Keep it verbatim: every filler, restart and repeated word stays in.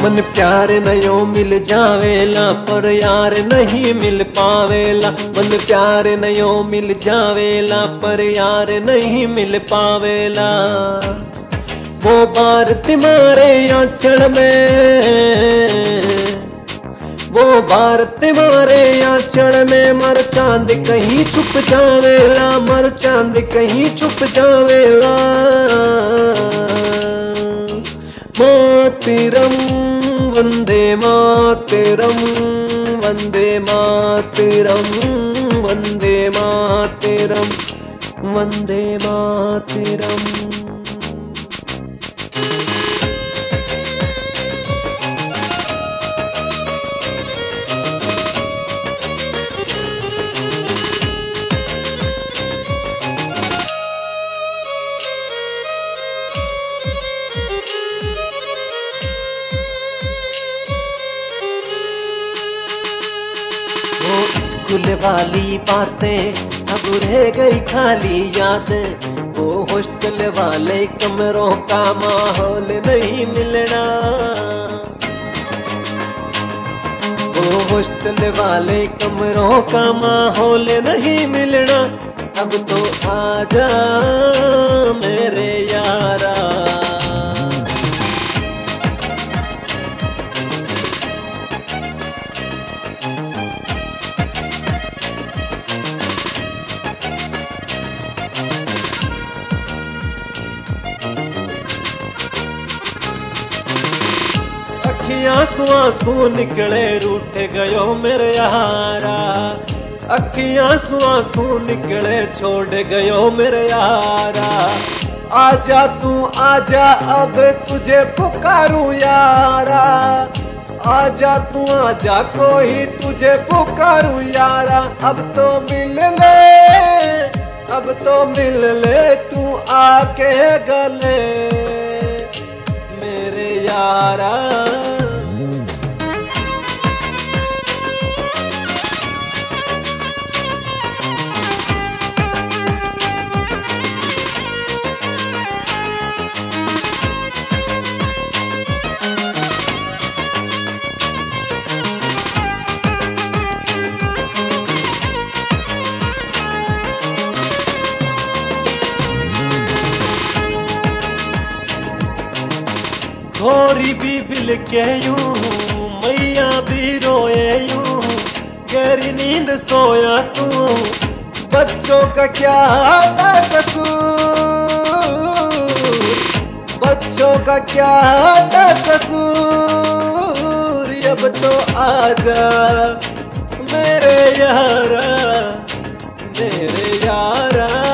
मन प्यार नयो मिल जावेला पर यार नहीं मिल पावेला। मन प्यार नयो मिल जावेला पर यार नहीं मिल पावेला। वो बार तुम्हारे आंचल में, वो बार तुम्हारे आंचल में मर चांद कहीं छुप जावेला, मर चांद कहीं छुप जावेला। मातरम वंदे मातरम, वंदे मातरम, वंदे मातरम, वंदे मातरम। स्कूल वाली बातें अब रह गई खाली यादें। वो हॉस्टल वाले कमरों का माहौल नहीं मिलना, वो हॉस्टल वाले कमरों का माहौल नहीं मिलना। अब तो आजा मेरे यारा, आंसू आंसू निकले रूठ गयो मेरे यारा। अखियां आंसू आंसू निकले छोड़ गयो मेरे यारा। आजा तू आजा अब तुझे पुकारूं यारा। आजा तू आजा कोई तुझे पुकारूं यारा। अब तो मिल ले, अब तो मिल ले तू आके गले मेरे यारा। गोरी भी बिल के यूं, मैया भी रोए यूं, गहरी नींद सोया तू। बच्चों का क्या था कसूर, बच्चों का क्या था कसूर। अब तो आजा मेरे यारा, मेरे यारा।